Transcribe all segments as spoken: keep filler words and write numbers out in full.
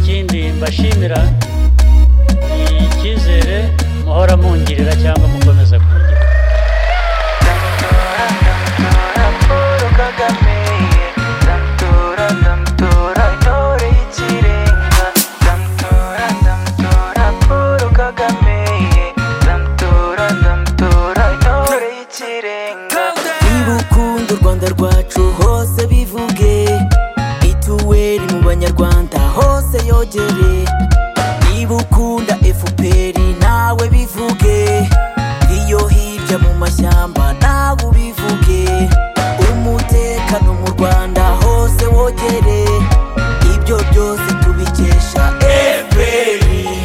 ikindi mbashimira ni icyizere muhora mungirira cyangwa mukomeza kungirira. Ibukunda u Rwanda rwacu hose bivuge, ituweri mu banyarwanda hose yogere. Ibukunda F P R nawe bivuge, iyo hirya mu mashyamba nawe ubivuge. Umutekano mu Rwanda hose wogere, ibyo byose tubikesha F P R.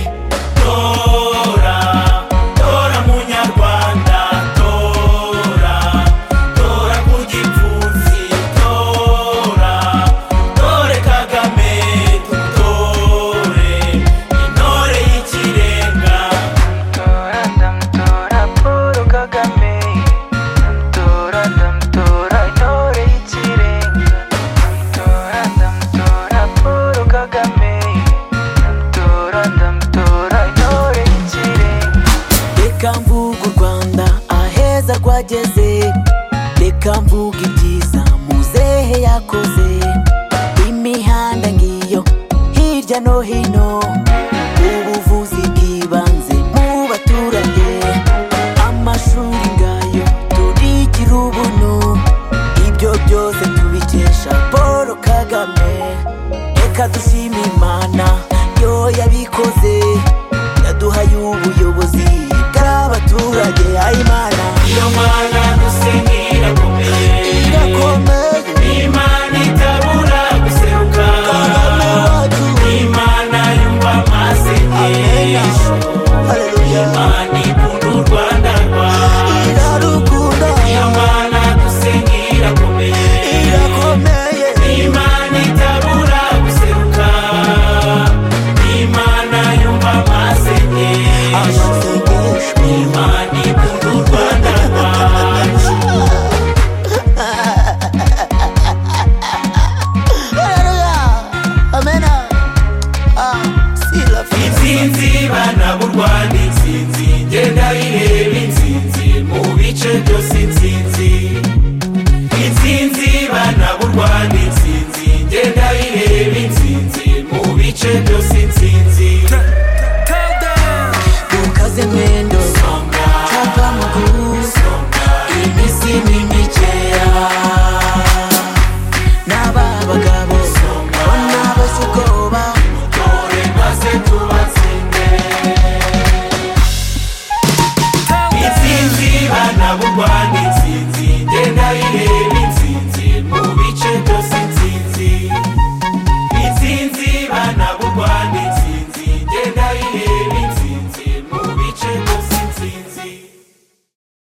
Tora, tora munyarwanda, tora, tora ku gipfunsi, tora, tore Kagame, tutore intore y'ikirenga. Tora, ndamutora Paul Kagame, tora, ndamutora intore y'ikirenga. Tora, ndamutora Paul Kagame, tora, ndamutora intore y'ikirenga. Reka mvuga u Rwanda aheza rwageze, reka mvuga ibyiza muzehe yakoze. Imihanda ngiyo hirya no hino, ubuvuzi bw'ibanze mu baturage, amashuri ngayo turigira ubuntu, ibyo byose tubikesha Paul Kagame. Reka dushime Imana yo yabikoze, yaduhaye ubuyobozi bw'abaturage. Ayimana iyo Mana dusenga irakomeye, irakomeye.